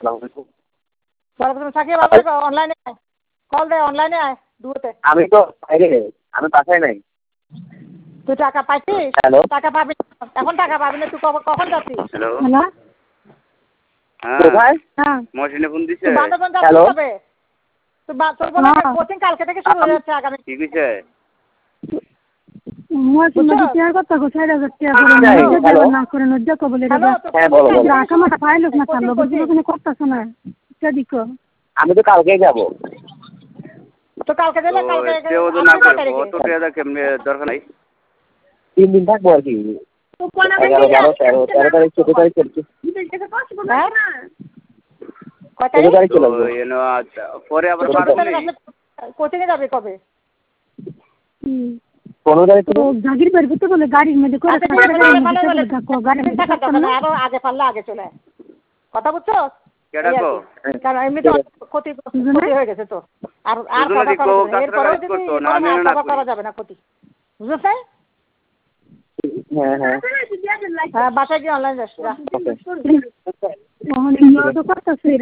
ওয়ালাইকুম সাকিব আবার অনলাইনে কল দে অনলাইনে আয় দুতে আমি তো বাইরে আমি বাসায় নাই তুই টাকা পাইছিস টাকা পাবি এখন টাকা পাবি না তুই কখন যাচ্ছিস হ্যালো হ্যালো কোথায় হ্যাঁ মহসিনে ফোন দিছে বান্দরবান যাচ্ছিস কবে তুই তোর বলে কোচিং কালকে থেকে শুরু হয়ে যাচ্ছে আগামী কি কইছে মহসিন নদী শেয়ার করতে গো 4000 টাকা করে না করে নদী কো বলে দাদা হ্যাঁ বলো রাখা মাথা পাইলো না তার লোক কোনো করতেছ না সেদিকো আমি তো কালকেই যাব তো কালকে দিলে কালকে তেও তো না করে অত টাকা কেমনে দরকার নাই 3 দিন থাকবো আর কি তো কোন 11 12 13 তারিখ 14 তারিখ চলছে কত তারিখ চলে আসবে এনো আচ্ছা পরে আবার কোচিং এ যাবে কবে 15 তারিখ তো জাগির বাড়ি তো বলে গাড়ির মধ্যে করে আরো আগে পারলে আগে চলে কথা বুঝছো কেডা কো কারণ এমনি তো ক্ষতি হয়ে গেছে তো আর আর এরপরেও যদি করা যাবে না ক্ষতি বুঝছো হ্যাঁ হ্যাঁ হ্যাঁ বাসায় গিয়ে অনলাইন যাস